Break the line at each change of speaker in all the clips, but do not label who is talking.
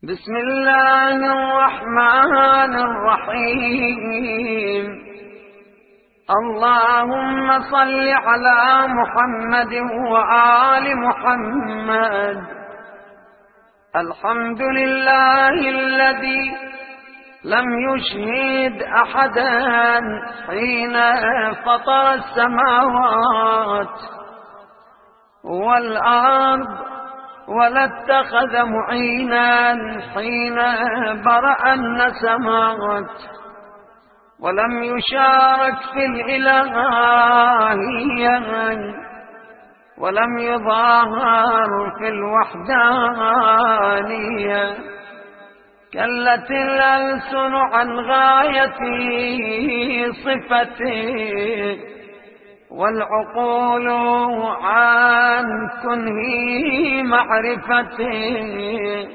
بسم الله الرحمن الرحيم. اللهم صل على محمد وآل محمد. الحمد لله الذي لم يشهد أحدا حين فطر السماوات والأرض، ولا اتخذ معينا حين برأ النسمات، ولم يشارك في الإلهية، ولم يظاهر في الوحدانية. كلت الألسن عن غاية صفته، والعقول عن كنه معرفته،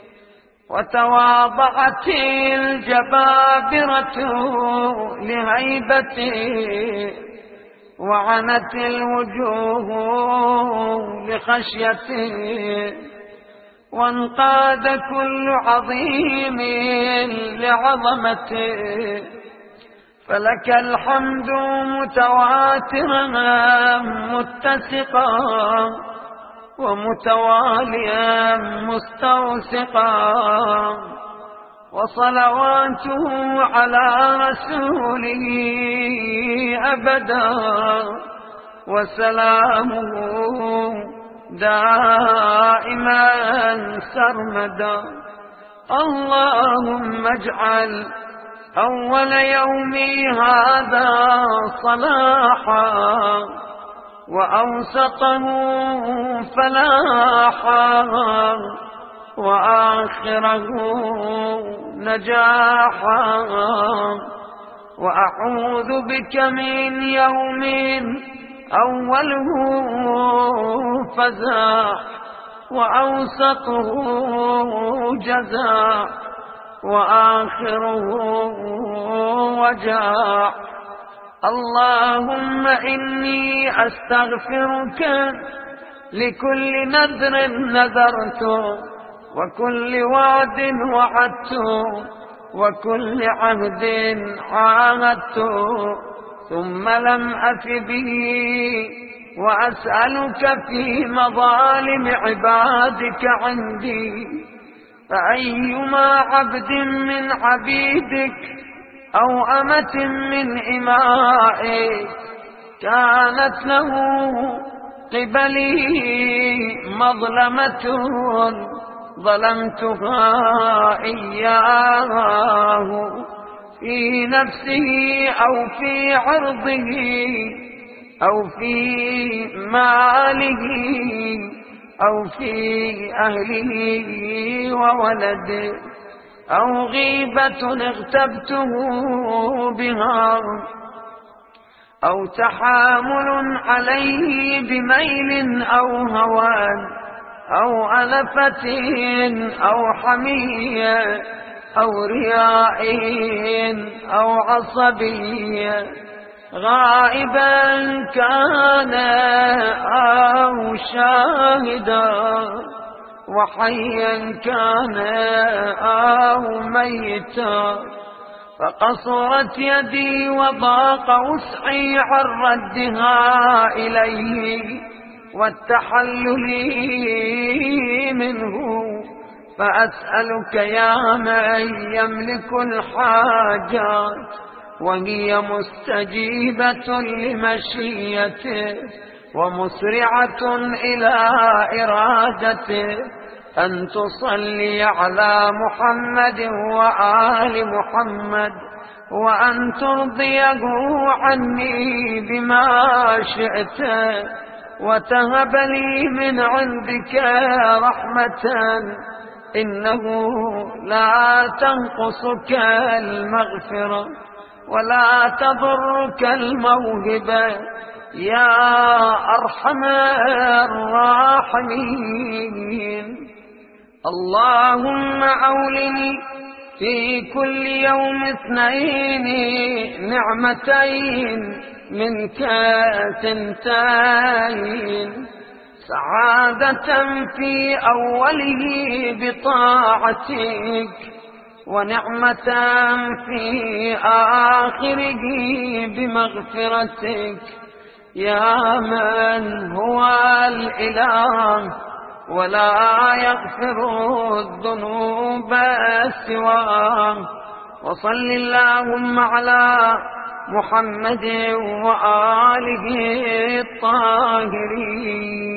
وتواضعت الجبابرة لهيبته، وعنت الوجوه لخشيته، وانقاد كل عظيم لعظمته. فلك الحمد متواترا متسقا، ومتواليا مستوسقا، وصلواته على رسوله أبدا، وسلامه دائما سرمدا. اللهم اجعل أول يومي هذا صلاحا، وأوسطه فلاحا، وآخره نجاحا. وأعوذ بك من يوم أوله فزاح، وأوسطه جزاح، وآخره وجاع. اللهم إني أستغفرك لكل نذر نذرته، وكل وعد وعدته، وكل عهد عاهدته، ثم لم أف به. وأسألك في مظالم عبادك عندي، فأيما عبد من عبيدك أو أمة من إمائك كانت له قبلي مظلمة ظلمتها إياه، في نفسه أو في عرضه أو في ماله أو في أهله وولده، أو غيبة اغتبته بها، أو تحامل عليه بميل أو هوان، أو أنفة أو حمية، أو رياء أو عصبية، غائبا كان أو شاهدا، وحيا كان أو ميتا. فقصرت يدي وضاق وسعي عن ردها إليه والتحلل منه. فأسألك يا من يملك الحاجات وهي مستجيبة لمشيته ومسرعة إلى إرادته، أن تصلي على محمد وآل محمد، وأن ترضيه عني بما شئت، وتهب لي من عندك رحمة، إنه لا تنقصك المغفرة ولا تضرك الموهبة يا أرحم الراحمين. اللهم أولني في كل يوم 2 نعمتين منك 2، سعادة في أوله بطاعتك، ونعمة في آخره بمغفرتك، يا من هو الإله ولا يغفر الذنوب سواه. وصل اللهم على محمد وآله الطاهرين.